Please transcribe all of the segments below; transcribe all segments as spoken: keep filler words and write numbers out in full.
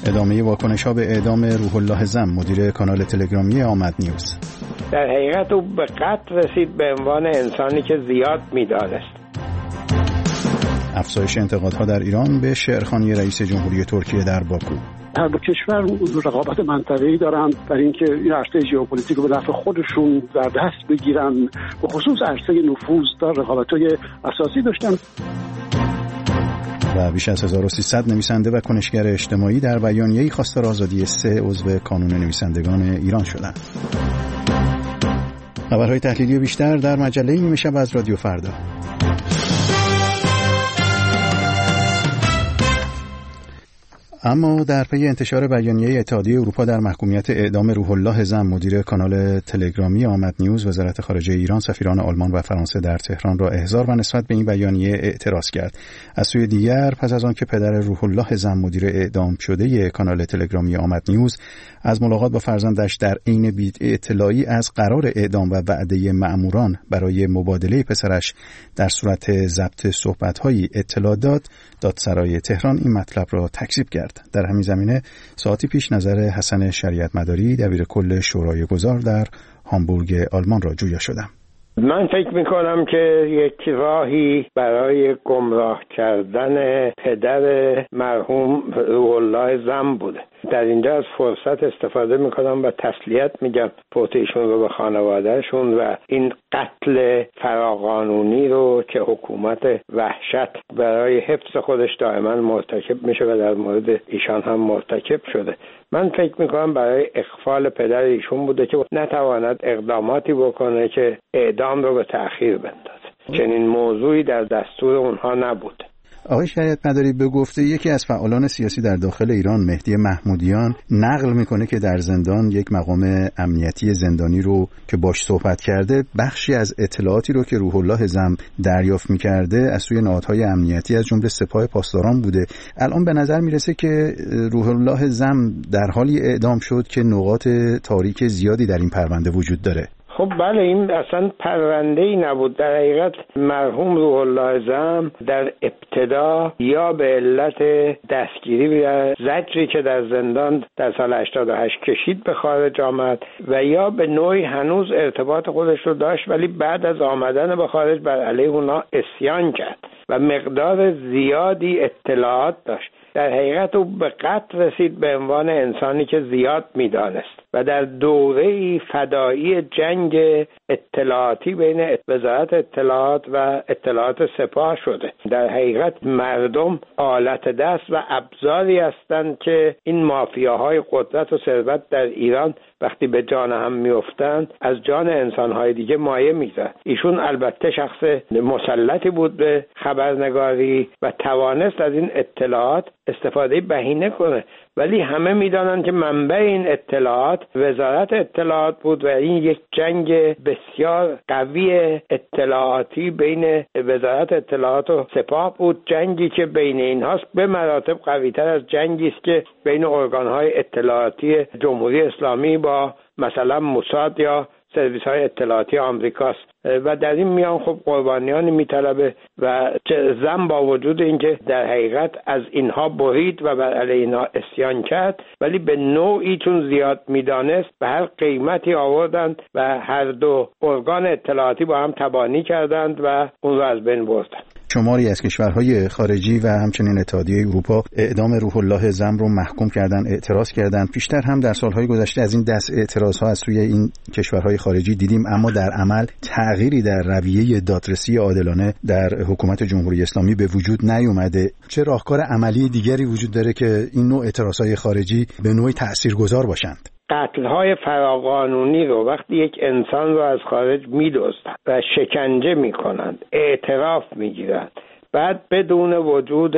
ادامه واکنش‌ها به اعدام روح الله زم مدیر کانال تلگرامی آمد نیوز. در حقیقت او به قتل رسید به عنوان انسانی که زیاد می‌دانست. افزایش انتقادها در ایران به شعرخوانی رئیس جمهوری ترکیه در باکو. هر دو کشور رقابت منطقه‌ای دارند در اینکه این عرصه ژئوپلیتیک رو به نفع خودشون در دست بگیرن، به خصوص عرصه نفوذ در رقابت‌های اساسی داشتن. و بیش از هزار و سیصد نویسنده و کنشگر اجتماعی در بیانیه‌ای خواستار آزادی سه عضو کانون نویسندگان ایران شدند. خبرهای تحلیلی بیشتر در مجله نیمه شب از رادیو فردا. اما در پی انتشار بیانیه اتحادیه اروپا در محکومیت اعدام روح الله زم مدیر کانال تلگرامی آمد نیوز، وزارت خارجه ایران سفیران آلمان و فرانسه در تهران را احضار و نسبت به این بیانیه اعتراض کرد. از سوی دیگر پس از آن که پدر روح الله زم مدیر اعدام شده کانال تلگرامی آمد نیوز از ملاقات با فرزندش در عین بی اطلاعی از قرار اعدام و وعده مأموران برای مبادله پسرش در صورت ضبط صحبت‌های اطلاع داد، دادسرای تهران این مطلب را تکذیب کرد. در همین زمینه ساعتی پیش نظر حسن شریعت مداری دبیر کل شورای گذار در هامبورگ آلمان را جویا شدم. من فکر میکنم که یک راهی برای گمراه کردن پدر مرحوم روح الله زم بوده. در اینجا از فرصت استفاده میکنم و تسلیت میگم فوت ایشون رو به خانوادهشون و این قتل فراقانونی رو که حکومت وحشت برای حفظ خودش دائما مرتکب میشه و در مورد ایشان هم مرتکب شده. من فکر میکنم برای اخفال پدر ایشون بوده که نتواند اقداماتی بکنه که اعدام رو به تأخیر بندازه. چنین موضوعی در دستور اونها نبود. آقای شریعت مداری به گفته یکی از فعالان سیاسی در داخل ایران مهدی محمودیان نقل میکنه که در زندان یک مقام امنیتی زندانی رو که باش صحبت کرده بخشی از اطلاعاتی رو که روح الله زم دریافت میکرده از سوی نهادهای امنیتی از جمله سپاه پاسداران بوده. الان به نظر میرسه که روح الله زم در حالی اعدام شد که نقاط تاریک زیادی در این پرونده وجود داره. خب بله، این اصلا پرونده‌ای نبود. در حقیقت مرحوم روح الله زم در ابتدا یا به علت دستگیری و زجری که در زندان در سال هشتاد و هشت کشید به خارج آمد و یا به نوعی هنوز ارتباط خودش رو داشت، ولی بعد از آمدن به خارج بر علیه اونا عصیان کرد و مقدار زیادی اطلاعات داشت. در حقیقت او به قتل رسید به عنوان انسانی که زیاد میدانست و در دوره فدایی جنگ اطلاعاتی بین وزارت اطلاعات و اطلاعات سپاه شده. در حقیقت مردم آلت دست و ابزاری هستند که این مافیاهای قدرت و ثروت در ایران وقتی به جان هم میافتند از جان انسانهای دیگه مایه میگذارند. ایشون البته شخص مسلطی بود به خبرنگاری و توانست از این اطلاعات استفاده بهینه کنه، ولی همه میدانند که منبع این اطلاعات وزارت اطلاعات بود و این یک جنگ بسیار قوی اطلاعاتی بین وزارت اطلاعات و سپاه بود، جنگی که بین اینهاست به مراتب قوی‌تر از جنگی است که بین ارگان‌های اطلاعاتی جمهوری اسلامی با مثلا موساد یا سرویس های اطلاعاتی آمریکاست و در این میان خب قربانیانی میطلبه و زم با وجود اینکه در حقیقت از اینها برید و بر علیه اینها عصیان کرد، ولی به نوعی چون زیاد میدانست به هر قیمتی آوردند و هر دو ارگان اطلاعاتی با هم تبانی کردند و اون رو از بین بردند. شماری از کشورهای خارجی و همچنین اتحادیه اروپا اعدام روح الله زم رو محکوم کردن، اعتراض کردن. پیشتر هم در سالهای گذشته از این دست اعتراضها از سوی این کشورهای خارجی دیدیم، اما در عمل تغییری در رویه دادرسی عادلانه در حکومت جمهوری اسلامی به وجود نیومده. چه راهکار عملی دیگری وجود داره که این نوع اعتراضهای خارجی به نوعی تاثیرگذار باشند؟ قتل‌های فراقانونی رو وقتی یک انسان رو از خارج می‌دزدند و شکنجه می‌کنند، اعتراف می‌گیرند، بعد بدون وجود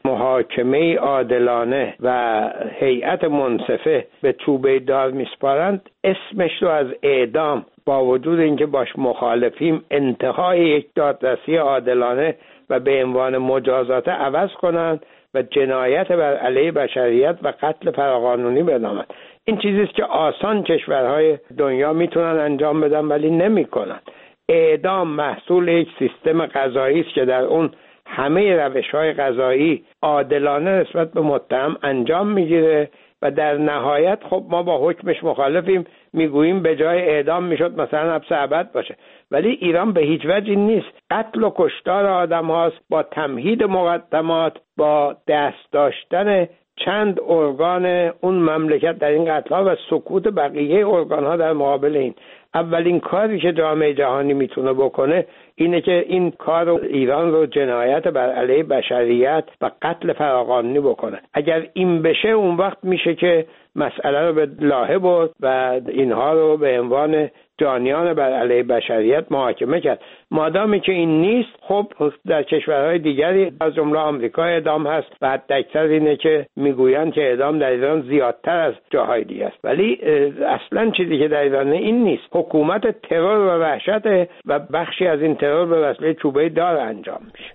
محاکمه عادلانه و هیئت منصفه به چوبه دار می‌سپارند، اسمش رو از اعدام با وجود اینکه باش مخالفیم انتهای یک دادرسی عادلانه و به عنوان مجازات عوض کنند و جنایت بر علیه بشریت و قتل فراقانونی بنامند. این چیزی است که آسان کشورهای دنیا میتونن انجام بدن ولی نمیکنن. اعدام محصول یک سیستم قضایی است که در اون همه روش‌های قضایی عادلانه نسبت به متهم انجام میگیره و در نهایت خب ما با حکمش مخالفیم، میگوییم به جای اعدام میشد مثلا حبس ابد باشه. ولی ایران به هیچ وجه نیست. قتل و کشتار آدم هاست با تمهید مقدمات، با دست داشتن چند ارگان اون مملکت در این قتل ها و سکوت بقیه ارگان ها در مقابل این. اولین کاری که جامعه جهانی میتونه بکنه اینه که این کار رو ایران رو جنایت بر علیه بشریت و قتل فراقانونی بکنه. اگر این بشه اون وقت میشه که مسئله رو به لاهه برد و اینها رو به عنوان جانیان بر علیه بشریت محاکمه کرد. مادامی که این نیست، خب در کشورهای دیگری از جمله آمریکا اعدام هست و حداکثر اینه که میگویند که اعدام در ایران زیادتر از جاهای دیگه است. ولی اصلا چیزی که در ایران این نیست. حکومت ترور و وحشت و بخشی از این ترور به وسیله چوبه دار انجام میشه.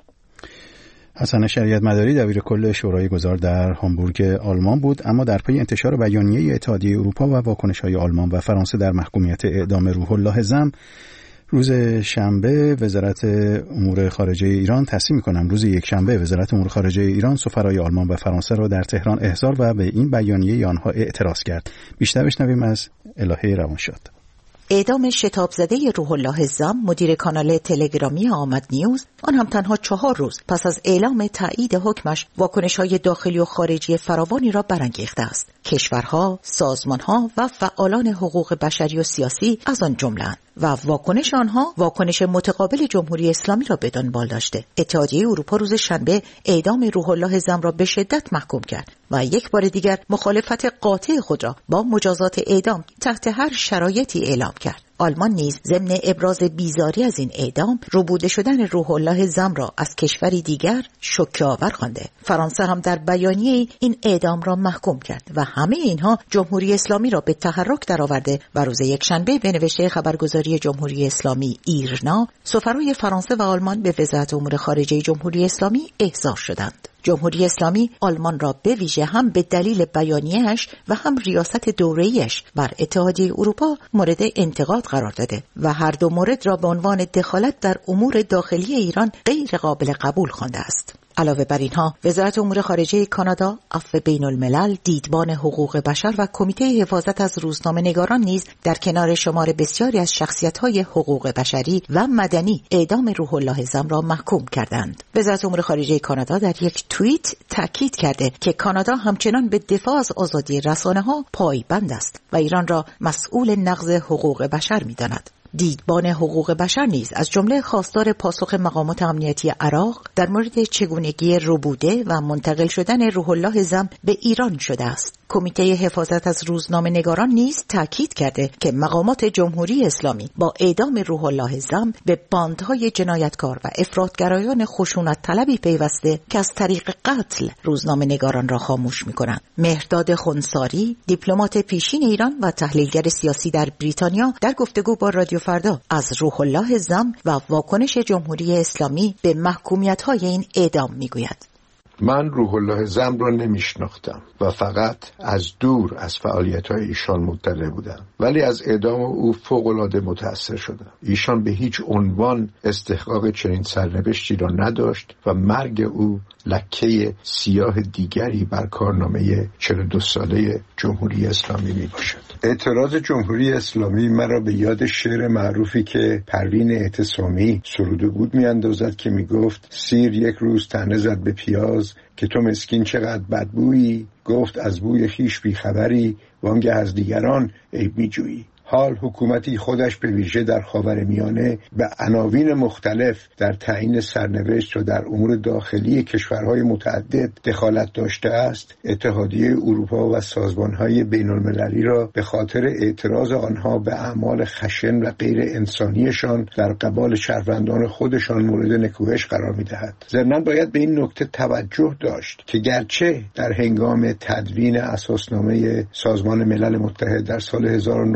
حسن شریعت مداری دبیر کل شورای گذار در هامبورگ آلمان بود. اما در پی انتشار بیانیه اتحادیه اروپا و واکنش‌های آلمان و فرانسه در محکومیت اعدام روح الله زم، روز شنبه وزارت امور خارجه ایران تصمیم می‌کنم روز یک شنبه وزارت امور خارجه ایران سفرای آلمان و فرانسه را در تهران احضار و به این بیانیه آنها اعتراض کرد. بیشتر بشنویم از الهه روانشاد. اعدام شتاب زده روح الله زم، مدیر کانال تلگرامی آمد نیوز، آن هم تنها چهار روز پس از اعلام تایید حکمش، واکنش‌های داخلی و خارجی فراوانی را برانگیخته است. کشورها، سازمانها و فعالان حقوق بشری و سیاسی از آن جمله‌اند و واکنش آنها واکنش متقابل جمهوری اسلامی را به دنبال داشته. اتحادیه اروپا روز شنبه اعدام روح الله زم را به شدت محکوم کرد و یک بار دیگر مخالفت قاطع خود را با مجازات اعدام تحت هر شرایطی اعلام کرد. آلمان نیز ضمن ابراز بیزاری از این اعدام، ربوده شدن روح الله زم را از کشوری دیگر شوکه‌آور خوانده. فرانسه هم در بیانیه این اعدام را محکوم کرد و همه اینها جمهوری اسلامی را به تحرک درآورده و روز یکشنبه به نوشته خبرگزاری جمهوری اسلامی ایرنا، سفرای فرانسه و آلمان به وزارت امور خارجه جمهوری اسلامی احضار شدند. جمهوری اسلامی آلمان را به ویژه هم به دلیل بیانیه‌اش و هم ریاست دوره‌ایش بر اتحادیه اروپا مورد انتقاد قرار داده و هر دو مورد را به عنوان دخالت در امور داخلی ایران غیر قابل قبول خوانده است. علاوه بر اینها، وزارت امور خارجه کانادا، عفو بین الملل، دیدبان حقوق بشر و کمیته حفاظت از روزنامه‌نگاران نیز در کنار شمار بسیاری از شخصیت‌های حقوق بشری و مدنی اعدام روح الله زم را محکوم کردند. وزارت امور خارجه کانادا در یک توییت تاکید کرده که کانادا همچنان به دفاع از آزادی رسانه‌ها پایبند است و ایران را مسئول نقض حقوق بشر می‌داند. دیدبان حقوق بشر نیز از جمله خواستار پاسخ مقامات امنیتی عراق در مورد چگونگی ربوده و منتقل شدن روح الله زم به ایران شده است. کمیته حفاظت از روزنامه‌نگاران نیز تاکید کرده که مقامات جمهوری اسلامی با اعدام روح الله زم به باندهای جنایتکار و افراطگرایان خشونت طلبی پیوسته که از طریق قتل روزنامه‌نگاران را خاموش می‌کنند. مهرداد خنثاری، دیپلمات پیشین ایران و تحلیلگر سیاسی در بریتانیا، در گفتگو با رادیو فردا از روح الله زم و واکنش جمهوری اسلامی به محکومیت‌های این اعدام می‌گوید. من روح الله زم را نمیشناختم و فقط از دور از فعالیت‌های ایشان مطلع بودم، ولی از اعدام او فوق‌العاده متأثر شدم. ایشان به هیچ عنوان استحقاق چنین سرنوشتی را نداشت و مرگ او لکه سیاه دیگری بر کارنامه چهل و دو ساله جمهوری اسلامی می باشد. اعتراض جمهوری اسلامی مرا به یاد شعر معروفی که پروین اعتصامی سروده بود می اندازد که می گفت: سیر یک روز طعنه زد به پیاز که تو مسکین چقدر بدبویی، گفت از بوی خیش بیخبری، وانگه از دیگران عیب می جویی. حال حکومتی خودش به ویژه در خاورمیانه به عناوین مختلف در تعیین سرنوشت و در امور داخلی کشورهای متعدد دخالت داشته است، اتحادیه اروپا و سازمانهای بین المللی را به خاطر اعتراض آنها به اعمال خشن و غیر انسانیشان در قبال شهروندان خودشان مورد نکوهش قرار می‌دهد. ضمناً باید به این نکته توجه داشت که گرچه در هنگام تدوین اساسنامه سازمان ملل متحد در سال هزار و نهصد و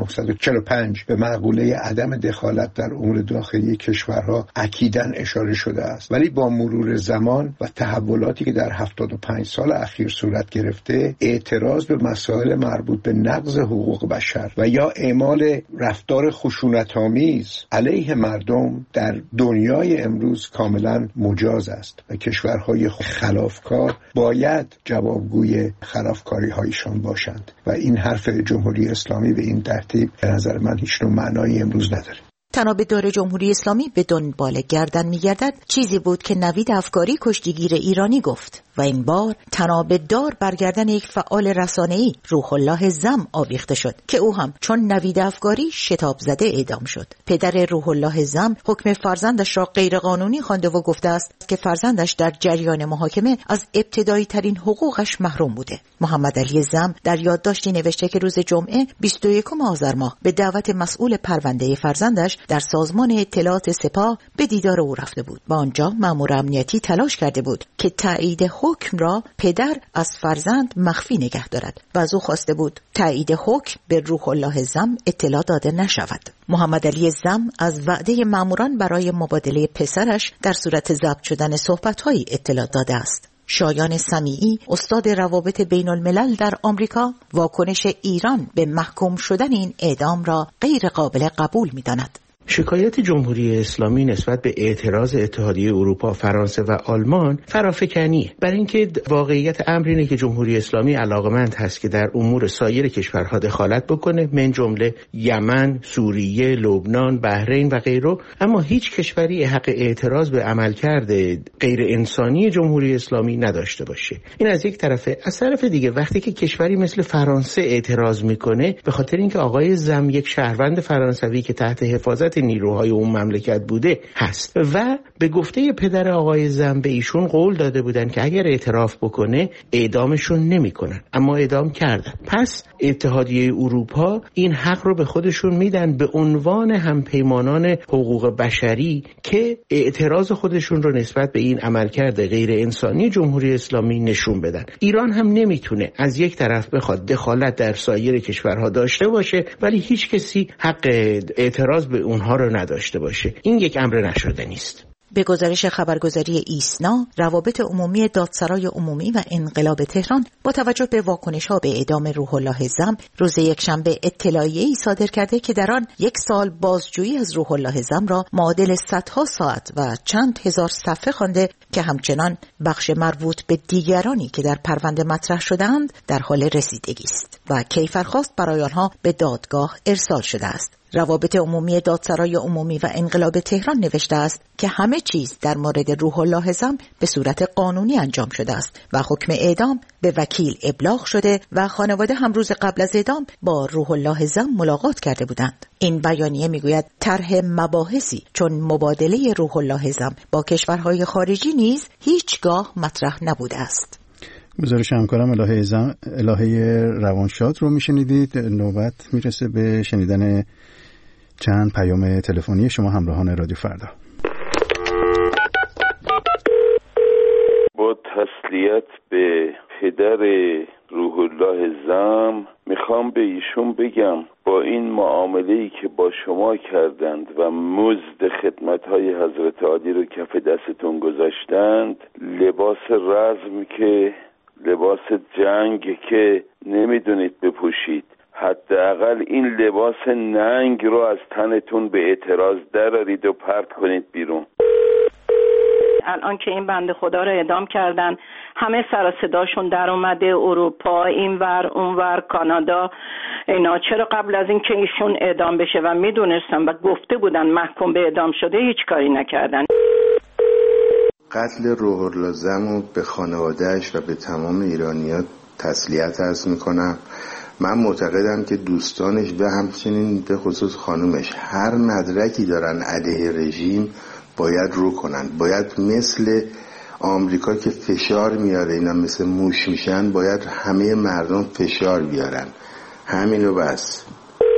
چهل و پنج به مقوله عدم دخالت در امور داخلی کشورها اکیداً اشاره شده است، ولی با مرور زمان و تحولاتی که در هفتاد و پنج سال اخیر صورت گرفته، اعتراض به مسائل مربوط به نقض حقوق بشر و یا اعمال رفتار خشونت‌آمیز علیه مردم در دنیای امروز کاملا مجاز است و کشورهای خلافکار باید جوابگوی خلافکاری هایشان باشند و این حرف جمهوری اسلامی به این ترتیب به نظر من هیچ نوع معنایی امروز نداره. تنابدار جمهوری اسلامی به دنبال گردن می‌گردد چیزی بود که نوید افکاری کشتیگیر ایرانی گفت و این بار تنابدار بر گردن یک فعال رسانه‌ای روح الله زم آویخته شد که او هم چون نوید افکاری شتاب زده اعدام شد. پدر روح الله زم حکم فرزندش را غیرقانونی خوانده و گفته است که فرزندش در جریان محاکمه از ابتدایی ترین حقوقش محروم بوده. محمد علی زم در یادداشتی نوشته که روز جمعه بیست و یکم آذر ماه به دعوت مسئول پرونده فرزندش در سازمان اطلاعات سپاه به دیدار او رفته بود. با آنجا مأمور امنیتی تلاش کرده بود که تایید حکم را پدر از فرزند مخفی نگه دارد و از او خواسته بود تایید حکم به روح الله زم اطلاع داده نشود. محمد علی زم از وعده مأموران برای مبادله پسرش در صورت ضبط شدن صحبت‌های اطلاع داده است. شایان سمیعی، استاد روابط بین الملل در آمریکا، واکنش ایران به محکوم شدن این اعدام را غیر قابل قبول می‌داند. شکایت جمهوری اسلامی نسبت به اعتراض اتحادیه اروپا، فرانسه و آلمان فرافکنیه. برای اینکه واقعیت امر اینه که جمهوری اسلامی علاقمند هست که در امور سایر کشورها دخالت بکنه، من جمله یمن، سوریه، لبنان، بحرین و غیره، اما هیچ کشوری حق اعتراض به عملکرد غیر انسانی جمهوری اسلامی نداشته باشه. این از یک طرفه. از طرف دیگه وقتی که کشوری مثل فرانسه اعتراض میکنه به خاطر اینکه آقای زم یک شهروند فرانسوی که تحت حفاظت نیروهای اون مملکت بوده هست و به گفته پدر آقای زم به ایشون قول داده بودن که اگر اعتراف بکنه اعدامشون نمیکنن، اما اعدام کردن. پس اتحادیه اروپا این حق رو به خودشون میدن به عنوان همپیمانان حقوق بشری که اعتراض خودشون رو نسبت به این عملکرد غیر انسانی جمهوری اسلامی نشون بدن. ایران هم نمیتونه از یک طرف بخواد دخالت در سایر کشورها داشته باشه ولی هیچ کسی حق اعتراض به اونها رو نداشته باشه. این یک امر نشدنی است. به گزارش خبرگزاری ایسنا، روابط عمومی دادسرای عمومی و انقلاب تهران با توجه به واکنش‌ها به اعدام روح الله زم روز یکشنبه اطلاعیه‌ای صادر کرده که در آن یک سال بازجویی از روح الله زم را معادل صدها ساعت و چند هزار صفحه خوانده که همچنان بخش مربوط به دیگرانی که در پرونده مطرح شده‌اند در حال رسیدگی است و کیفرخواست برای آنها به دادگاه ارسال شده است. روابط عمومی دادسرای عمومی و انقلاب تهران نوشته است که همه چیز در مورد روح الله زم به صورت قانونی انجام شده است و حکم اعدام به وکیل ابلاغ شده و خانواده هم روز قبل از اعدام با روح الله زم ملاقات کرده بودند. این بیانیه میگوید طرح مباحثی چون مبادله روح الله زم با کشورهای خارجی نیز هیچگاه مطرح نبوده است. گزارش همکارم الهه زم الهه روانشاد رو میشنیدید. نوبت میرسه به شنیدن چند پیام تلفنی شما همراهان رادیو فردا. با تسلیت به پدر روح الله زم میخوام به ایشون بگم با این معامله‌ای که با شما کردند و مزد خدمت‌های حضرت عالی رو کف دستتون گذاشتند، لباس رزم که لباس جنگ که نمیدونید بپوشید، حداقل این لباس ننگ رو از تنتون به اعتراض درارید و پرت کنید بیرون. الان که این بنده خدا رو اعدام کردن، همه سر و صداشون در اومده، اروپا، اینور اونور، کانادا، اینا چرا قبل از این که ایشون اعدام بشه و میدونستن و گفته بودن محکوم به اعدام شده هیچ کاری نکردن. قتل روح الله زم به خانواده‌اش و به تمام ایرانیان تسلیت عرض میکنم. من معتقدم که دوستانش و همچنین به خصوص خانومش هر مدرکی دارن علیه رژیم باید رو کنن. باید مثل آمریکا که فشار میاره اینا مثل موش میشن، باید همه مردم فشار بیارن. همینو بس.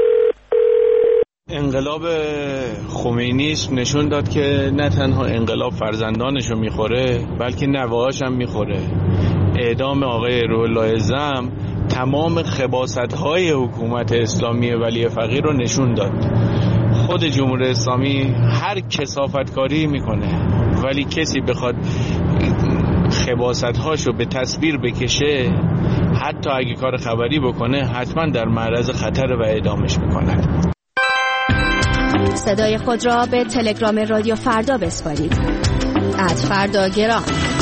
انقلاب خمینی نشون داد که نه تنها انقلاب فرزندانشو میخوره بلکه نوه‌هاش هم میخوره. اعدام آقای روح الله زم تمام خباثت‌های حکومت اسلامی ولی فقیه رو نشون داد. خود جمهوری اسلامی هر کثافتکاری میکنه، ولی کسی بخواد خباثت‌هاشو به تصویر بکشه، حتی اگه کار خبری بکنه، حتما در معرض خطر و اعدامش میکنه. صدای خود را به تلگرام رادیو فردا بسپارید. ات فردا گرام.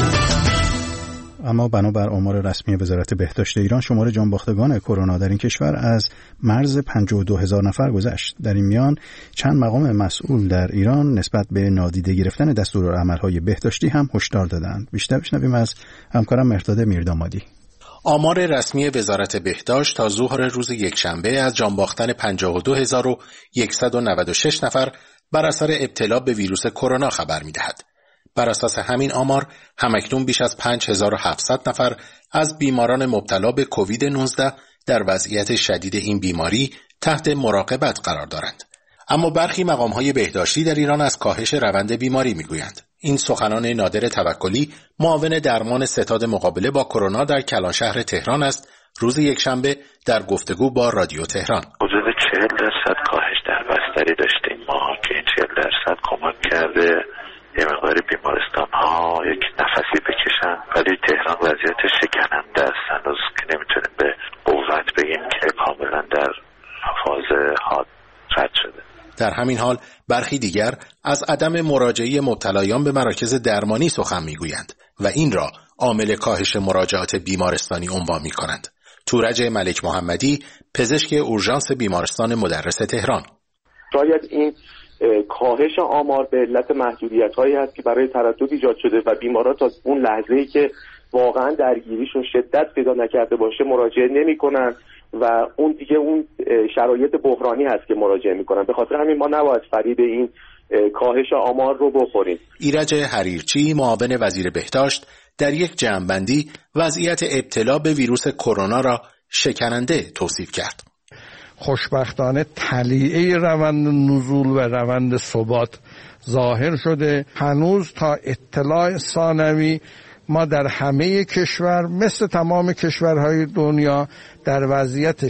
اما بنابر آمار رسمی وزارت بهداشت ایران، شمار جانباختگان کرونا در این کشور از مرز پنجاه و دو هزار نفر گذشت. در این میان چند مقام مسئول در ایران نسبت به نادیده گرفتن دستورالعمل‌های بهداشتی هم هشدار دادند. بیشتر بشنویم از همکارم مهرداد میردامادی. آمار رسمی وزارت بهداشت تا ظهر روز یکشنبه از جانباختن پنجاه و دو هزار و صد و نود و شش نفر بر اثر ابتلا به ویروس کرونا خبر می‌دهد. بر اساس همین آمار همکنون بیش از پنج هزار و هفتصد نفر از بیماران مبتلا به کووید نوزده در وضعیت شدید این بیماری تحت مراقبت قرار دارند. اما برخی مقام‌های بهداشتی در ایران از کاهش روند بیماری می‌گویند. این سخنان نادر توکلی، معاون درمان ستاد مقابله با کرونا در کلانشهر تهران است، روز یکشنبه در گفتگو با رادیو تهران. حدود چهل درصد کاهش در بستری داشتیم ما که این چهل درصد کمک کرده یه مقدار بیمارستان ها یک نفسی بکشن، ولی تهران وضعیت شکننده است. هنوز که نمیتونیم به قوت بگیم که کاملا در فاز حاد رد شده. در همین حال برخی دیگر از عدم مراجعه مبتلایان به مراکز درمانی سخن میگویند و این را عامل کاهش مراجعات بیمارستانی عنوان میکنند. تورج ملک محمدی، پزشک اورژانس بیمارستان مدرس تهران: شاید این کاهش آمار به علت محدودیت‌هایی هست که برای تردد ایجاد شده و بیماران تا اون لحظه‌ای که واقعا درگیریشون شدت پیدا نکرده باشه مراجعه نمی‌کنن و اون دیگه اون شرایط بحرانی هست که مراجعه می‌کنن. به خاطر همین ما نباید فریب این کاهش آمار رو بخوریم. ایرج حریرچی، معاون وزیر بهداشت، در یک جمع‌بندی وضعیت ابتلا به ویروس کرونا را شکننده توصیف کرد. خوشبختانه طلیعه روند نزول و روند ثبات ظاهر شده. هنوز تا اطلاع ثانوی ما در همه کشور مثل تمام کشورهای دنیا در وضعیت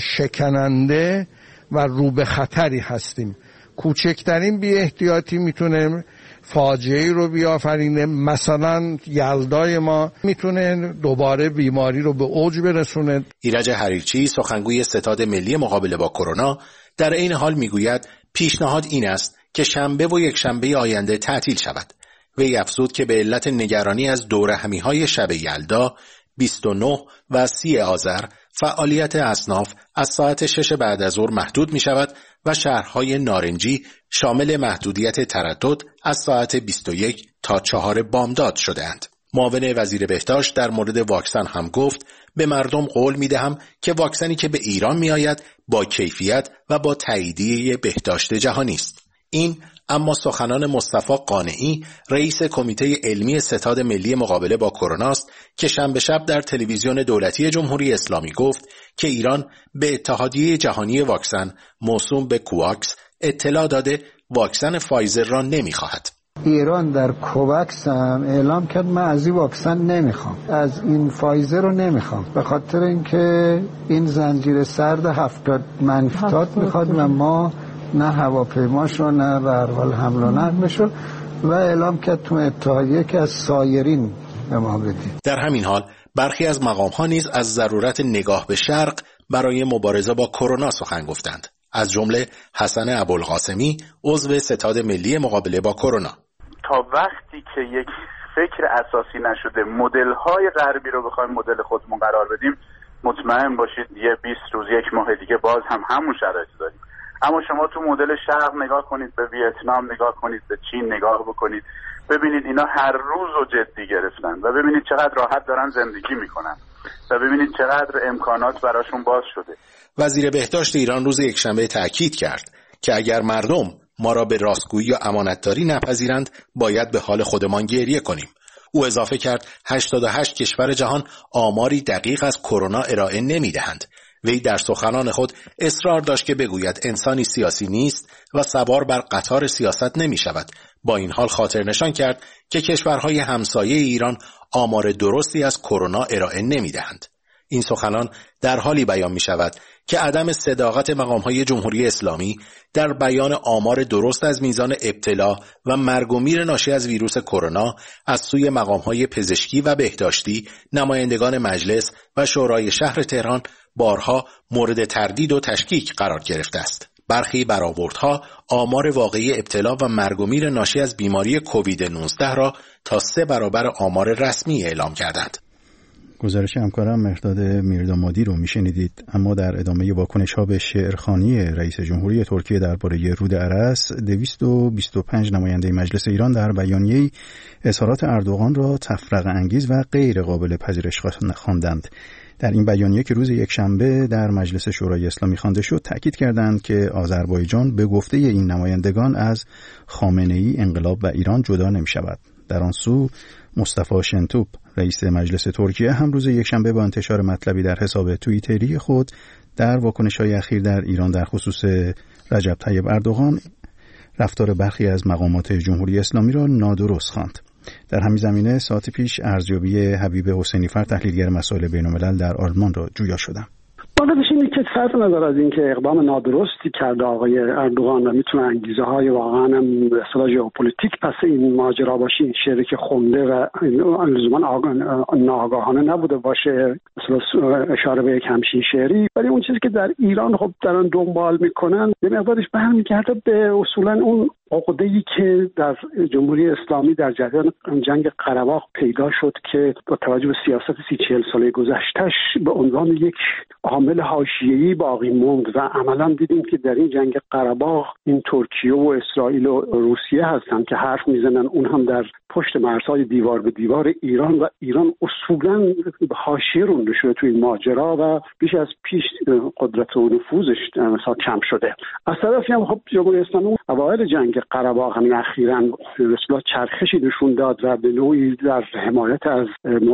شکننده و رو به خطری هستیم. کوچکترین بی احتیاطی میتونه فاجعه‌ای رو بیافرینه. مثلا یلدای ما میتونه دوباره بیماری رو به اوج برسونه. ایرج حریرچی، سخنگوی ستاد ملی مقابله با کرونا، در این حال میگوید پیشنهاد این است که شنبه و یک شنبه آینده تعطیل شود. وی افزود که به علت نگرانی از دورهمی‌های شب یلدا بیست و نه و سی آذر فعالیت اصناف از ساعت شش بعد از ظهر محدود می شود و شهرهای نارنجی شامل محدودیت تردد از ساعت بیست و یک تا چهار بامداد شده‌اند. معاون وزیر بهداشت در مورد واکسن هم گفت: به مردم قول می دهم که واکسنی که به ایران می آید با کیفیت و با تاییدیه بهداشت جهانی است. این اما سخنان مصطفی قانعی، رئیس کمیته علمی ستاد ملی مقابله با کرونا است که شنبه شب در تلویزیون دولتی جمهوری اسلامی گفت که ایران به اتحادیه جهانی واکسن موسوم به کواکس اطلاع داده واکسن فایزر را نمی‌خواهد. ایران در کوواکس هم اعلام کرد من از این واکسن نمیخوام، از این فایزر رو نمیخوام، به خاطر اینکه این زنجیره سرد هفتاد منفیات میخواد و ما نه هواپیماشو نه به هر حال حمل و نقلشو، و اعلام کرد تو اتحادیه که از سایرین به ما بدید. در همین حال برخی از مقام‌ها نیز از ضرورت نگاه به شرق برای مبارزه با کرونا سخن گفتند. از جمله حسن ابوالقاسمی، عضو ستاد ملی مقابله با کرونا: تا وقتی که یک فکر اساسی نشده مدل‌های غربی رو بخوایم مدل خودمون قرار بدیم، مطمئن باشید یه بیست روز یک ماه دیگه باز هم همون شرایط داریم. اما شما تو مدل شرق نگاه کنید، به ویتنام نگاه کنید، به چین نگاه بکنید، ببینید اینا هر روز رو جدی گرفتن و ببینید چقدر راحت دارن زندگی میکنن و ببینید چقدر امکانات براشون باز شده. وزیر بهداشت ایران روز یکشنبه تاکید کرد که اگر مردم ما را به راستگویی یا امانتداری نپذیرند باید به حال خودمان گریه کنیم. او اضافه کرد هشتاد و هشت کشور جهان آماری دقیق از کرونا ارائه نمیدهند. وی در سخنان خود اصرار داشت که بگوید انسانی سیاسی نیست و سوار بر قطار سیاست نمی شود. با این حال خاطر نشان کرد که کشورهای همسایه ایران آمار درستی از کرونا ارائه نمی دهند. این سخنان در حالی بیان می شود که عدم صداقت مقام‌های جمهوری اسلامی در بیان آمار درست از میزان ابتلا و مرگ و میر ناشی از ویروس کرونا از سوی مقام‌های پزشکی و بهداشتی، نمایندگان مجلس و شورای شهر تهران بارها مورد تردید و تشکیک قرار گرفته است. برخی برآوردها آمار واقعی ابتلا و مرگ و میر ناشی از بیماری کووید نوزده را تا سه برابر آمار رسمی اعلام کردند. گزارش همکارم مهرداد میردامادی رو میشنیدید. اما در ادامه واکنش‌ها به شعرخوانی رئیس جمهوری ترکیه درباره رود ارس، دویست و بیست و پنج نماینده مجلس ایران در بیانیه‌ای اظهارات اردوغان را تفرقه انگیز و غیر قابل پذیرش خواندند. در این بیانیه که روز یکشنبه در مجلس شورای اسلامی خوانده شد، تاکید کردند که آذربایجان به گفته این نمایندگان از خامنه‌ای، انقلاب و ایران جدا نمی‌شود. در آن سو مصطفی شنتوپ رئیس مجلس ترکیه هم روز یکشنبه با انتشار مطلبی در حساب توییتری خود در واکنش‌های اخیر در ایران در خصوص رجب طیب اردوغان رفتار برخی از مقامات جمهوری اسلامی را نادرست خواند. در همین زمینه ساعت پیش ارزیابی حبیب حسینیفر تحلیلگر مسائل بین‌الملل در آلمان را جویا شدم. واقعا این که صرف نظر از اینکه اقدام نادرستی کرده آقای اردوغان و میتونه انگیزه های واقعا هم به اصطلاح ژئوپلیتیک پس این ماجرا باشه، این شعری که خونده و لزوما ناآگاهانه نبوده باشه، مثلا اشاره به یک همچین شعری، ولی اون چیزی که در ایران خب دارن دنبال میکنن یه مقدارش برمیگرده به اصولا اون عقده‌ای که در جمهوری اسلامی در جریان جنگ قره پیدا شد که با توجه به سیاست سی چهل ساله گذشتهش به عنوان یک عامل حاشیه‌ای باقی موند و عملاً دیدیم که در این جنگ قره این ترکیه و اسرائیل و روسیه هستن که حرف میزنن، اون هم در پشت مرزهای دیوار به دیوار ایران، و ایران اصولاً به حاشیه رونده شده توی این ماجرا و بیش از پیش قدرت و نفوذش مثلا کم شده. از طرفی هم خب جمهوری اسلامی اوایل جنگ قره همین اخیراً رسلا چرخشی نشون داد و به نوعی در حمایت از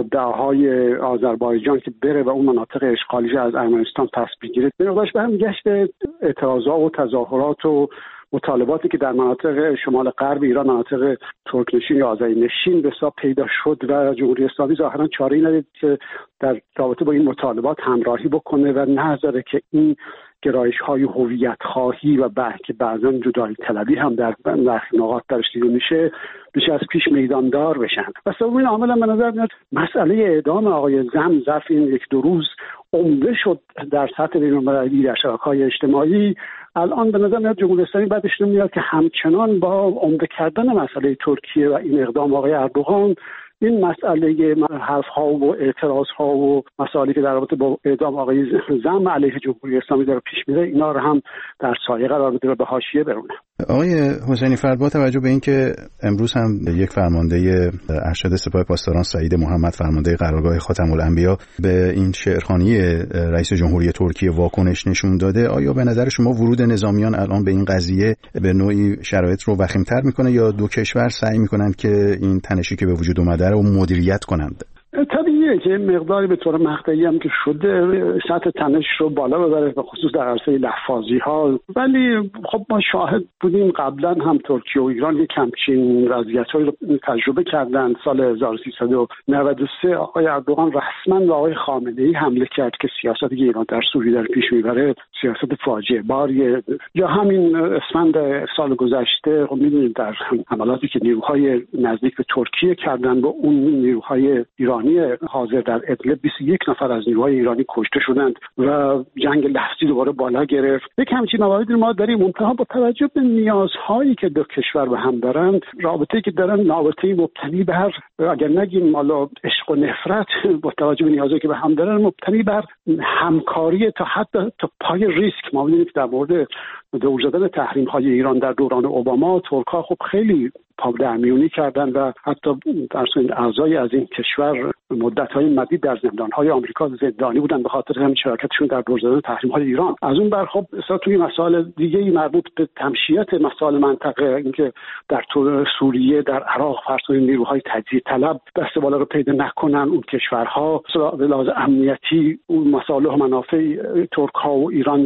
مدعاهای آذربایجان که بره و اون مناطق اشغالیش از ارمنستان پس بگیره، به نوعش برمیگشت به اعتراضات و تظاهرات و مطالباتی که در مناطق شمال غرب ایران، مناطق ترکنشین یا آذری نشین به حساب پیدا شد و جمهوری اسلامی ظاهرا چاره‌ای ندید که در رابطه با این مطالبات همراهی بکنه و نذاره که این گرایش‌های هویت خواهی و بلکه بعضاً جدایی طلبی هم در برخی نقاط درش دیده میشه بیش از پیش میداندار بشن. و سبب این عامل به نظر میاد مسئله اعدام آقای زم ظرف این یک دو روز عمده شد در سطح بین‌المللی در شبکه‌های اجتماعی. الان به نظر میاد جمهوری اسلامی بعدش نمیاد که همچنان با عمده کردن مسئله ترکیه و این اقدام آقای اردوغان این مسئله حرف‌ها و اعتراض‌ها و مسائلی که در رابطه با اعدام آقای زم علیه جمهوری اسلامی داره پیش میره اینا رو هم در سایه قرار بده و به حاشیه برونه. آقای حسینی فرد، با توجه به اینکه امروز هم یک فرمانده ارشد سپاه پاسداران سعید محمد، فرمانده قرارگاه خاتم الانبیا، به این شعرخوانی رئیس جمهوری ترکیه واکنش نشون داده، آیا به نظر شما ورود نظامیان الان به این قضیه به نوعی شرایط رو وخیم‌تر میکنه یا دو کشور سعی میکنن که این تنشی که به وجود اومده رو مدیریت کنند؟ طبیعیه که مقداری به طور مقطعی هم که شده سطح تنش رو بالا ببره، به خصوص در عرصه لفاظی ها، ولی خب ما شاهد بودیم قبلا هم ترکیه و ایران یک همچین وضعیت‌هایی رو تجربه کردن. سال هزار و سیصد و نود و سه آقای اردوغان رسما به آقای خامنه‌ای حمله کرد که سیاستی که ایران در سوریه در پیش میبره سیاست فاجعه باریه. یا همین اسفند سال گذشته خب می‌دونید در حملاتی که نیروهای نزدیک به ترکیه کردن با اون نیروهای ایرانی حاضر در ادلب بیست و یک نفر از نیروهای ایرانی کشته شدند و جنگ لفظی دوباره بالا گرفت. یک همچین مواردی ما داریم. منتها با توجه به نیازهایی که دو کشور به هم دارند، رابطه‌ای که دارن رابطه‌ای مبتنی بر، اگر نگیم مالا عشق و نفرت، با توجه به نیازهایی که به هم دارن مبتنی بر همکاری تا حد تا پای ریسک. ما می‌بینیم که در مورد دور زدن تحریم‌های ایران در دوران اوباما ترک‌ها خب خیلی پابدرمیونی کردن و حتی در سن اعضای از این کشور مدت‌های مدید در زندان‌های آمریکا زندانی بودن به خاطر همین شراکتشون در دور زدن تحریم‌های ایران. از اون بر خب اصلا توی مسائل دیگه‌ای مربوط به تمشیت مسائل منطقه، اینکه در سوریه، در عراق فرض نیروهای تجزیه طلب دست بالا رو پیدا نکنن اون کشورها، به لحاظ امنیتی اون مسائل و منافع ترک‌ها و ایران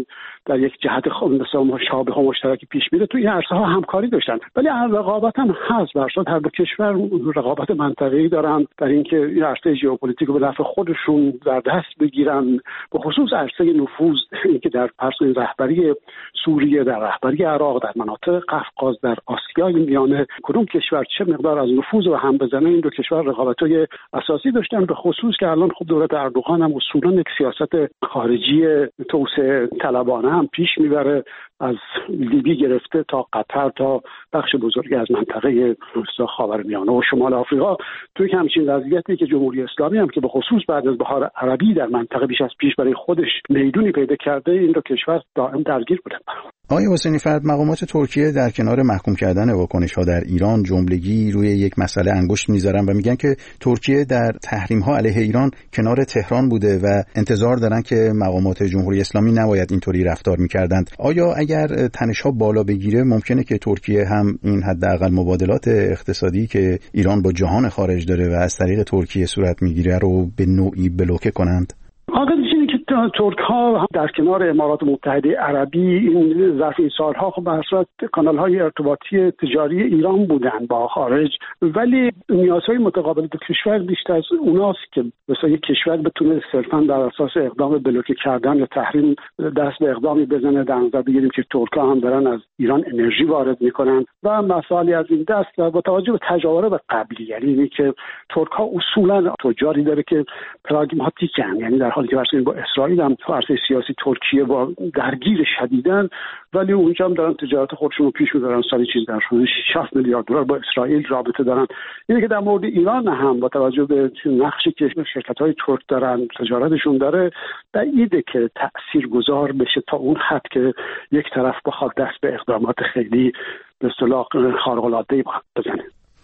در یک جهت مشابه و مشترکی پیش میره، تو این عرصه ها همکاری داشتن. ولی رقابت هم هست، برشاد هر دو کشور رقابت منطقه‌ای دارن در اینکه این عرصه ژئوپلیتیک رو به نفع خودشون در دست بگیرن، به خصوص عرصه نفوذ، اینکه در پس رهبری سوریه، در رهبری عراق، در مناطق قفقاز، در آسیای میانه کدوم کشور چه مقدار از نفوذ رو هم بزنه. این دو کشور رقابت‌های اساسی داشتن، به خصوص که الان خب دولت اردوغان هم اصولاً یک سیاست خارجی توسعه طلبانه هم پیش میبره، از لیبی گرفته تا قطر تا بخش بزرگی از منطقه خاورمیانه و شمال آفریقا. توی همچین وضعیتی که جمهوری اسلامی هم که به خصوص بعد از بهار عربی در منطقه بیش از پیش برای خودش میدونی پیدا کرده، این دو کشور دائم درگیر بودن. آقای حسینی فرد، مقامات ترکیه در کنار محکوم کردن واکنش‌ها در ایران جملگی روی یک مسئله انگشت می‌ذارن و میگن که ترکیه در تحریم‌ها علیه ایران کنار تهران بوده و انتظار دارن که مقامات جمهوری اسلامی نباید اینطوری رفتار می‌کردند. آیا اگر تنش‌ها بالا بگیره ممکنه که ترکیه هم این حداقل مبادلات اقتصادی که ایران با جهان خارج داره و از طریق ترکیه صورت می‌گیره رو به نوعی بلوکه کنند؟ آقای ترک ها در کنار امارات متحده عربی این ظرف این سالها خب به هر صورت کانال های ارتباطی تجاری ایران بودن با خارج، ولی نیازهای متقابل دو کشور بیشتر از اوناست که مثلا یک کشور بتونه صرفا در اساس اقدام بلوکه کردن یا تحریم دست به اقدامی بزنه. در نظر بگیریم که ترک ها هم دارن از ایران انرژی وارد میکنن و مسائلی از این دست و با توجه به تجارب قبلی، یعنی اینی که ترک ها اصولا تجاری داره که پراگماتیکن، یعنی در حالی که برسیم با اسرائیل هم تو عرصه سیاسی ترکیه با درگیر شدیدن، ولی اونجا هم دارن تجارت خودشون رو پیش می‌برن. سالی چیز در حدود شصت میلیارد دلار با اسرائیل رابطه دارن. اینه که در مورد ایران هم با توجه به نقشی که شرکت‌های ترک دارن، تجارتشون داره، بعیده که تاثیرگذار بشه تا اون حد که یک طرف بخواد دست به اقدامات خیلی به اصطلاح خارق‌العاده‌ای بزنه.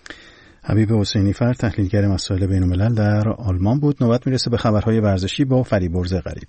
حبیب حسینی فرد، تحلیلگر مسائل بین‌الملل در آلمان بود. نوبت میرسه به خبرهای ورزشی با فریبرز غریب.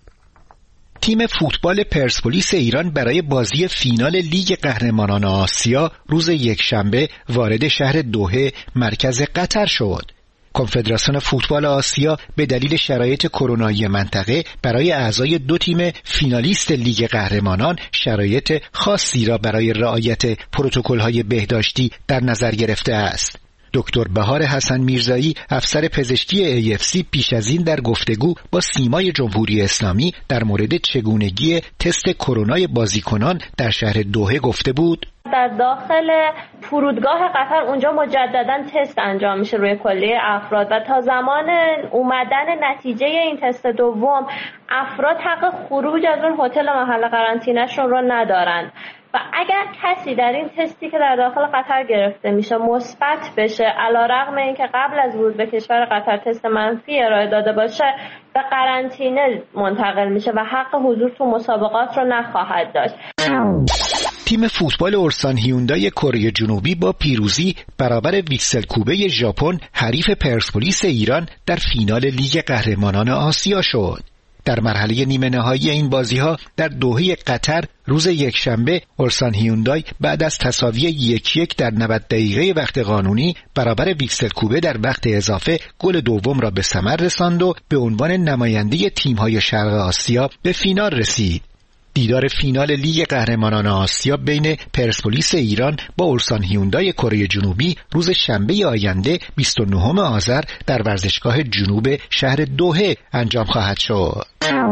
تیم فوتبال پرسپولیس ایران برای بازی فینال لیگ قهرمانان آسیا روز یکشنبه وارد شهر دوحه مرکز قطر شد. کنفدراسیون فوتبال آسیا به دلیل شرایط کرونایی منطقه برای اعضای دو تیم فینالیست لیگ قهرمانان شرایط خاصی را برای رعایت پروتکل‌های بهداشتی در نظر گرفته است. دکتر بهار حسن میرزایی، افسر پزشکی ای اف سی، پیش از این در گفتگو با سیمای جمهوری اسلامی در مورد چگونگی تست کرونای بازیکنان در شهر دوحه گفته بود: در داخل فرودگاه قطر اونجا مجددا تست انجام میشه روی کلیه افراد و تا زمان اومدن نتیجه این تست دوم افراد حق خروج از اون هتل محل قرنطینه‌شون رو ندارن و اگر کسی در این تستی که در داخل قطر گرفته میشه مثبت بشه، علیرغم اینکه قبل از ورود به کشور قطر تست منفی ارائه داده باشه، به قرنطینه منتقل میشه و حق حضور تو مسابقات رو نخواهد داشت. تیم فوتبال اورسان هیوندای کره جنوبی با پیروزی برابر ویکسل کوبه ژاپن حریف پرسپولیس ایران در فینال لیگ قهرمانان آسیا شد. در مرحله نیمه نهایی این بازی‌ها در دوحه قطر روز یکشنبه اورسان هیوندای بعد از تساوی یک یک در نود دقیقه وقت قانونی برابر ویکسل کوبه در وقت اضافه گل دوم را به ثمر رساند و به عنوان نماینده تیم‌های شرق آسیا به فینال رسید. دیدار فینال لیگ قهرمانان آسیا بین پرسپولیس ایران با اورسان هیوندای کره جنوبی روز شنبه آینده بیست و نهم آذر در ورزشگاه جنوب شهر دوحه انجام خواهد شد.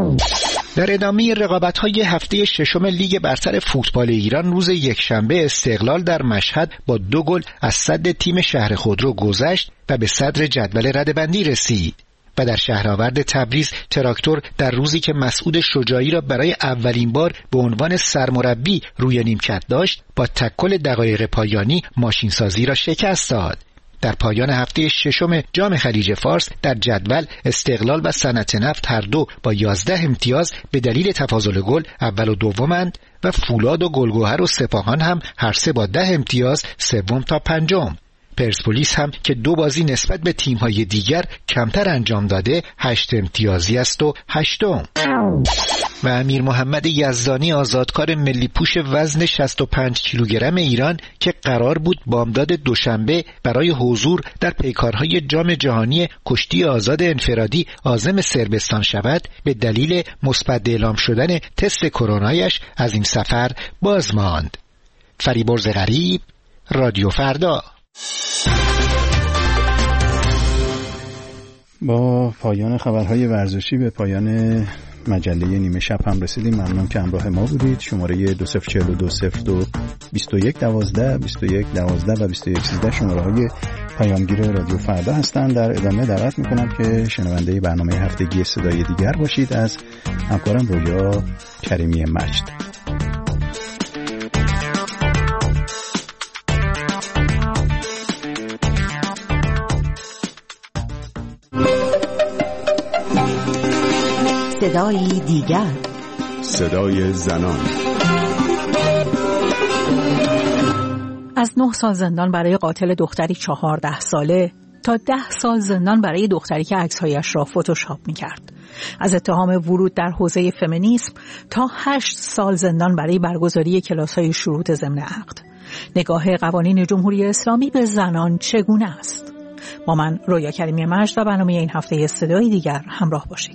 در ادامه رقابت‌های هفته ششم لیگ برتر فوتبال ایران روز یکشنبه استقلال در مشهد با دو گل از صد تیم شهر خودرو گذشت و به صدر جدول رده‌بندی رسید. و در شهرآورد تبریز تراکتور در روزی که مسعود شجاعی را برای اولین بار به عنوان سرمربی روی نیمکت داشت با تکل دقایق پایانی ماشینسازی را شکست داد. در پایان هفته ششم جام خلیج فارس در جدول استقلال و صنعت نفت هر دو با یازده امتیاز به دلیل تفاضل گل اول و دومند و فولاد و گلگهر و سپاهان هم هر سه با ده امتیاز سوم تا پنجم. پرسپولیس هم که دو بازی نسبت به تیم‌های دیگر کمتر انجام داده هشت امتیازی است و هشتم. و امیر محمد یزدانی آزادکار ملی پوش وزن شصت و پنج کیلوگرم ایران که قرار بود بامداد دوشنبه برای حضور در پیکارهای جام جهانی کشتی آزاد انفرادی عازم صربستان شود، به دلیل مثبت اعلام شدن تست کرونایش از این سفر باز ماند. فریبرز غریب، رادیو فردا. با پایان خبرهای ورزشی به پایان مجله نیمه شب هم رسیدیم. ممنون که همراه ما بودید. شماره دو صفر چهل و دو صفر دو بیست و یک دوازده بیست و یک دوازده و بیست و یک سیزده شماره های پیامگیر رادیو فردا هستند. در ادامه دعوت میکنم که شنونده برنامه هفتگی صدای دیگر باشید از همکارم رویا کریمی مجد. صدای دیگر، صدای زنان. از نه سال زندان برای قاتل دختری چهارده ساله تا ده سال زندان برای دختری که عکس‌هایش را فتوشاپ می‌کرد. از اتهام ورود در حوزه فمینیسم تا هشت سال زندان برای برگزاری کلاس‌های شروط ضمن عقد. نگاه قوانین جمهوری اسلامی به زنان چگونه است؟ با من رویا کریمی مجد و برنامه این هفته صدای دیگر همراه باشید.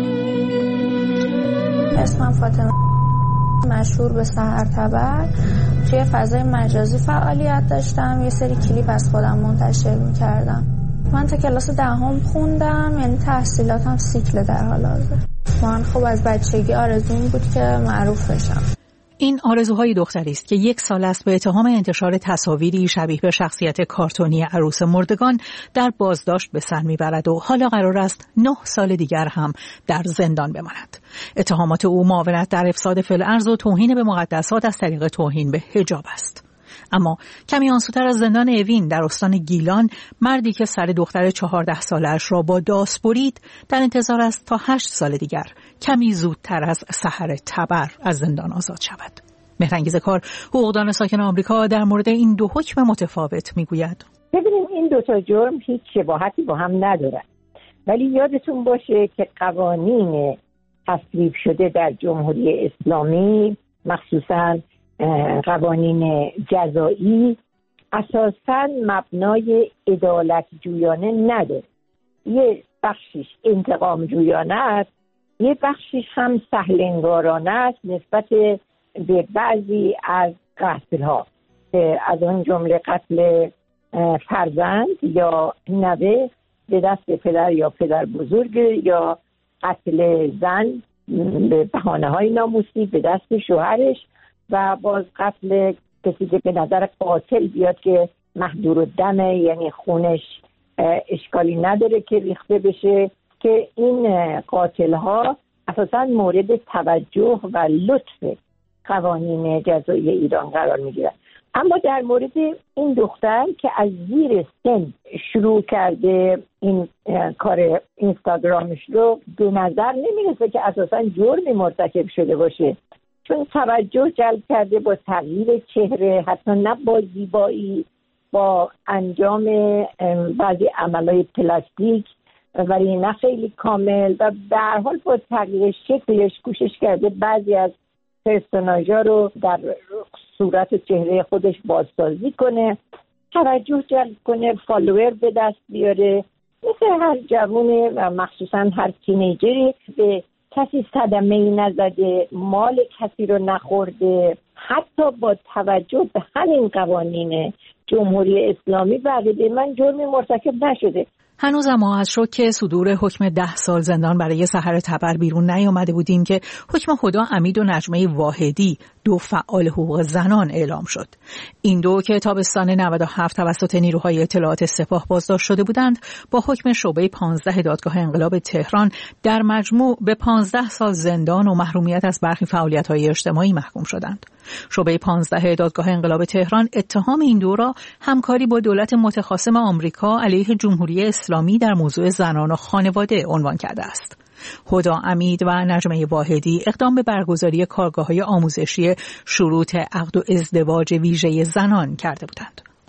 اسمم فاطمه، مشهور به سحر تبر. توی فضای مجازی فعالیت داشتم، یه سری کلیپ از خودم منتشر می‌کردم. من تا کلاس دهم خوندم، یعنی تحصیلاتم سیکل در حال حاضر. من خب از بچگی آرزوم بود که معروف بشم. این آرزوهای دختری است که یک سال است به اتهام انتشار تصاویری شبیه به شخصیت کارتونی عروس مردگان در بازداشت به سر میبرد و حالا قرار است نه سال دیگر هم در زندان بماند. اتهامات او معاونت در افساد فی‌الارض و توهین به مقدسات از طریق توهین به حجاب است. اما کمی آنسوتر از زندان اوین در استان گیلان، مردی که سر دختر چهارده سالش را با داس برید در انتظار است تا هشت سال دیگر کمی زودتر از سحر تبر از زندان آزاد شود. مهرانگیز کار، حقوقدان ساکن آمریکا، در مورد این دو حکم متفاوت میگوید: ببینیم این دو تا جرم هیچ شباهتی با هم ندارن، ولی یادتون باشه که قوانین تصویب شده در جمهوری اسلامی، مخصوصاً قوانین جزایی، اساساً مبنای عدالت جویانه نداره. یه بخشش انتقام جویانه است، یه بخشش هم سهلنگارانه است نسبت به بعضی از قتل‌ها، از اون جمله قتل فرزند یا نوه به دست پدر یا پدر بزرگ، یا قتل زن به بهانه‌های ناموسی به دست شوهرش، و باز قتل کسی که به نظر قاتل بیاد که محضور الدمه، یعنی خونش اشکالی نداره که ریخته بشه، که این قاتل ها اساساً مورد توجه و لطف قوانین جزایی ایران قرار میگیرن. اما در مورد این دختر که از زیر سن شروع کرده این کار اینستاگرامش رو، به نظر نمیرسه که اساساً جرمی مرتکب شده باشه، چون توجه جلب کرده با تغییر چهره، حتی نه با زیبایی، با انجام بعضی عملهای پلاستیک ولی نه خیلی کامل، و به هر حال با تغییر شکلش کوشش کرده بعضی از پرسوناژا رو در صورت و چهره خودش بازسازی کنه، توجه جلب کنه، فالوور به دست بیاره، مثل هر جوونه و مخصوصا هر تینیجری به کسی صدمه‌ای نزده، مال کسی رو نخورده، حتی با توجه به همین قوانین جمهوری اسلامی بقیده من جرمی مرتکب نشده. هنوز ما از شوک صدور حکم ده سال زندان برای سحر تبر بیرون نیامده بودیم که حکم هدی امید و نجمه واحدی، دو فعال حقوق زنان، اعلام شد. این دو که تابستان نود و هفت توسط نیروهای اطلاعات سپاه بازداشت شده بودند، با حکم شعبه پانزده دادگاه انقلاب تهران در مجموع به پانزده سال زندان و محرومیت از برخی فعالیت‌های اجتماعی محکوم شدند. شعبه پانزده دادگاه انقلاب تهران اتهام این دو را همکاری با دولت متخاصم آمریکا علیه جمهوری اسلامی در موضوع زنان و خانواده عنوان کرده است. هدی امید و نجمه واحدی اقدام به برگزاری کارگاه‌های آموزشی شروط عقد و ازدواج ویژه زنان کرده بودند.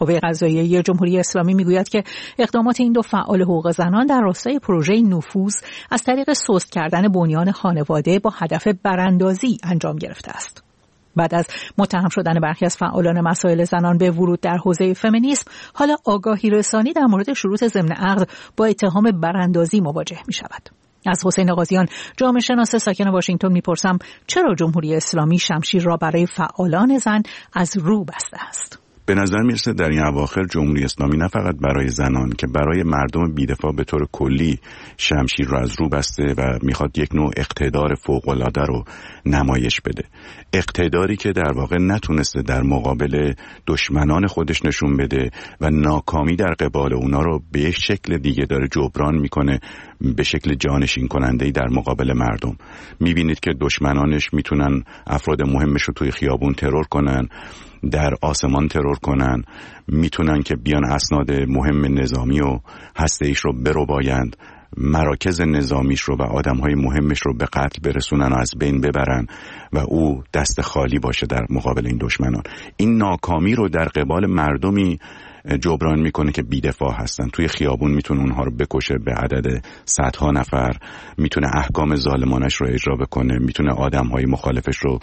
قوه قضاییه جمهوری اسلامی میگوید که اقدامات این دو فعال حقوق زنان در راستای پروژه نفوذ از طریق سست کردن بنیان خانواده با هدف براندازی انجام گرفته است. بعد از متهم شدن برخی از فعالان مسائل زنان به ورود در حوزه فمینیسم، حالا آگاهی رسانی در مورد شروط ضمن عقد با اتهام براندازی مواجه می شود. از حسین قاضیان، جامعه شناس ساکن واشنگتن میپرسم چرا جمهوری اسلامی شمشیر را برای فعالان زن از رو بسته است؟ به نظر میرسه در این اواخر جمهوری اسلامی نه فقط برای زنان که برای مردم بی‌دفاع به طور کلی شمشیر رو از رو بسته و میخواد یک نوع اقتدار فوق‌العاده رو نمایش بده. اقتداری که در واقع نتونسته در مقابل دشمنان خودش نشون بده و ناکامی در قبال اونا رو به یک شکل دیگه داره جبران میکنه، به شکل جانشین کننده‌ای در مقابل مردم. میبینید که دشمنانش میتونن افراد مهمش رو توی خیابون ترور کنن، در آسمان ترور کنن، میتونن که بیان اسناد مهم نظامی و هسته‌ایش رو بربایند، مراکز نظامیش رو و آدم‌های مهمش رو به قتل برسونن و از بین ببرن و او دست خالی باشه در مقابل این دشمنان. این ناکامی رو در قبال مردمی جبران میکنه که بی‌دفاع هستن. توی خیابون میتونه اونها رو بکشه به عدد صدها نفر، میتونه احکام ظالمانش رو اجرا بکنه، میتونه آدم‌های مخالفش رو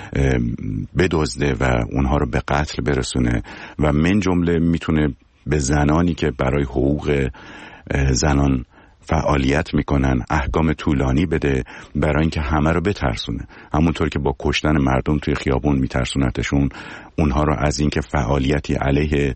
بدزده و اونها رو به قتل برسونه و من جمله میتونه به زنانی که برای حقوق زنان فعالیت میکنن احکام طولانی بده برای اینکه همه رو بترسونه. همونطور که با کشتن مردم توی خیابون میترسونتشون، اونها رو از اینکه فعالیتی علیه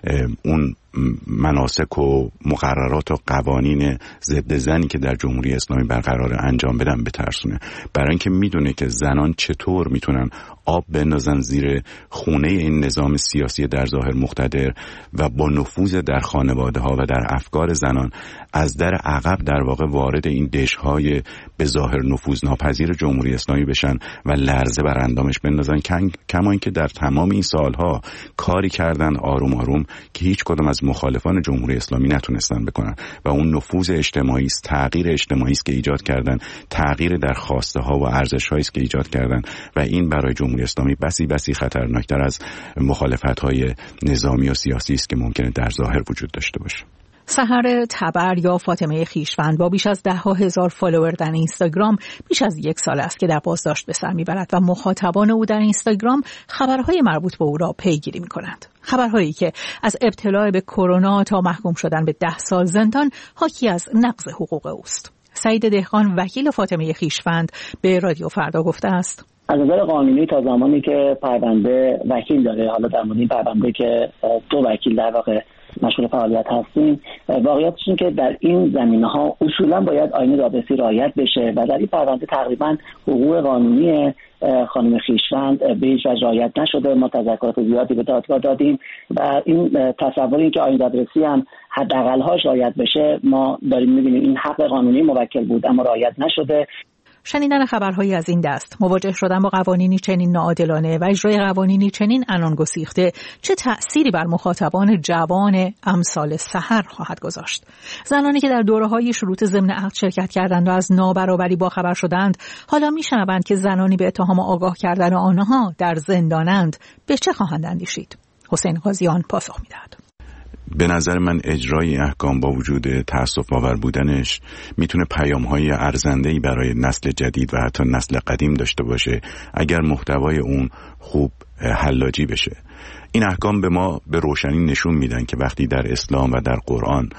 اون مناسک و مقررات و قوانین ضد زنی که در جمهوری اسلامی برقرار انجام بدن بترسونه. برای اینکه میدونه که زنان چطور میتونن آب بندازن زیر خونه این نظام سیاسی در ظاهر مقتدر و با نفوذ در خانواده ها و در افکار زنان از در عقب در واقع وارد این دژهای به ظاهر نفوذناپذیر جمهوری اسلامی بشن و لرزه بر اندامش بندازن. کما اینکه در تمام این سالها کاری کردن آروم آروم که هیچ کدوم از مخالفان جمهوری اسلامی نتونستن بکنن و اون نفوذ اجتماعی است، تغییر اجتماعی است که ایجاد کردن، تغییر در خواسته ها و ارزش هایی است که ایجاد کردن و این برای جمهوری اسلامی بسی بسی خطرناکتر از مخالفت های نظامی و سیاسی است که ممکنه در ظاهر وجود داشته باشه. سحر تبر یا فاطمه خویشوند با بیش از ده ها هزار فالوور در اینستاگرام بیش از یک سال است که در بازداشت به سر میبرد و مخاطبان او در اینستاگرام خبرهای مربوط به او را پیگیری میکنند. خبرهایی که از ابتلا به کرونا تا محکوم شدن به ده سال زندان حاکی از نقض حقوق اوست. سعید دهقان وکیل فاطمه خویشوند به رادیو فردا گفته است: از نظر قانونی تا زمانی که پرونده وکیل داره، حالا در مورد این پرونده که دو وکیل در واقع مشغول فعالیت هستیم، واقعیتش این که در این زمینه‌ها اصولا باید آیین دادرسی رعایت بشه و در این پرونده تقریبا حقوق قانونی خانم خویشوند به هیچ وجه رعایت نشده. ما تذکرات زیادی به دادگاه دادیم و این تصوری که آیین دادرسی هم حداقل‌هاش رعایت بشه، ما داریم می‌بینیم این حق قانونی موکل بود اما رعایت نشده. شنیدن خبرهایی از این دست، مواجه شدن با قوانینی چنین ناعادلانه و اجرای قوانینی چنین عنان گسیخته چه تأثیری بر مخاطبان جوان امثال سحر خواهد گذاشت؟ زنانی که در دوره‌های شروط ضمن عقد شرکت کردند و از نابرابری باخبر شدند، حالا می‌شنوند که زنانی به اتهام آگاه کردن آنها در زندانند، به چه خواهند اندیشید؟ حسین قاضیان پاسخ می‌دهد. به نظر من اجرای احکام با وجود تأسف آور بودنش میتونه پیام‌های ارزنده‌ای برای نسل جدید و حتی نسل قدیم داشته باشه اگر محتوای اون خوب حلاجی بشه. این احکام به ما به روشنی نشون میدن که وقتی در اسلام و در قرآن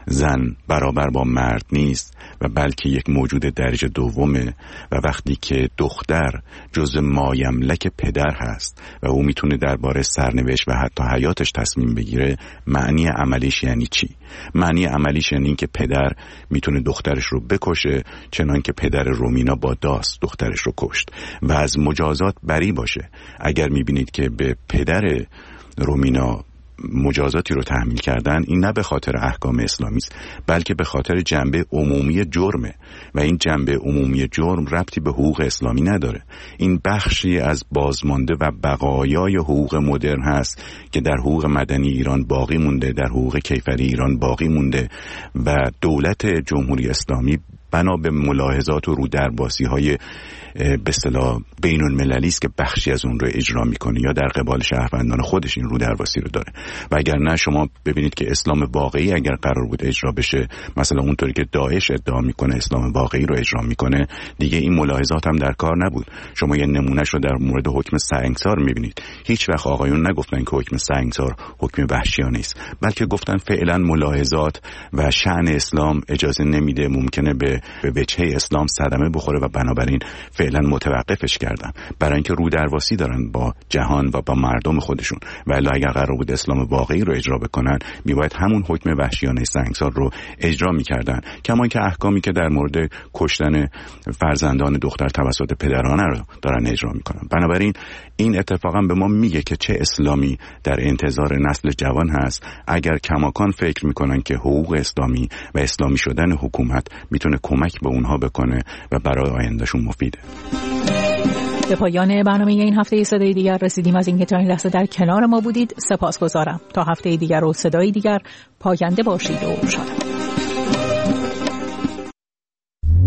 زن برابر با مرد نیست و بلکه یک موجود درجه دومه و وقتی که دختر جزء مایملک پدر هست و او میتونه درباره سرنوشت و حتی حیاتش تصمیم بگیره، معنی عملیش یعنی چی؟ معنی عملیش یعنی این که پدر میتونه دخترش رو بکشه، چنان که پدر رومینا با داست دخترش رو کشت و از مجازات بری باشه. اگر میبینید که به پدر رومینا مجازاتی رو تحمیل کردن، این نه به خاطر احکام اسلامی است بلکه به خاطر جنبه عمومی جرمه و این جنبه عمومی جرم ربطی به حقوق اسلامی نداره. این بخشی از بازمانده و بقایای حقوق مدرن هست که در حقوق مدنی ایران باقی مونده، در حقوق کیفری ایران باقی مونده و دولت جمهوری اسلامی بنا به ملاحظات و رودرباسی های به اصطلاح بین المللی است که بخشی از اون رو اجرا میکنه یا در قبال شهروندان خودش این رودرباسی رو داره. و اگر نه شما ببینید که اسلام واقعی اگر قرار بود اجرا بشه، مثلا اونطوری که داعش ادعا میکنه اسلام واقعی رو اجرا میکنه، دیگه این ملاحظات هم در کار نبود. شما یه نمونهش رو در مورد حکم سنگسار میبینید. هیچ وقت آقایون نگفتن که حکم سنگسار حکم وحشیانه است، بلکه گفتن فعلا ملاحظات و شأن اسلام اجازه نمیده، ممکنه به به وجهه اسلام صدمه بخوره و بنابراین فعلا متوقفش کردن، برای اینکه رو درواسی دارن با جهان و با مردم خودشون. ولی اگر قرار بود اسلام واقعی رو اجرا بکنن، میباید همون حکم وحشیانه سنگسار رو اجرا میکردن، کما اینکه احکامی که در مورد کشتن فرزندان دختر توسط پدرانه رو دارن اجرا میکنن. بنابراین این اتفاقا به ما میگه که چه اسلامی در انتظار نسل جوان هست اگر کماکان فکر میکنن که حقوق اسلامی و اسلامی شدن حکومت میتونه کمک به اونها بکنه و برای آیندهشون مفیده. به پایان برنامه این هفته صدای دیگر رسیدیم. از اینکه تا این لحظه در کنار ما بودید سپاسگزارم. تا هفته دیگر و صدای دیگر پاینده باشید و شاد.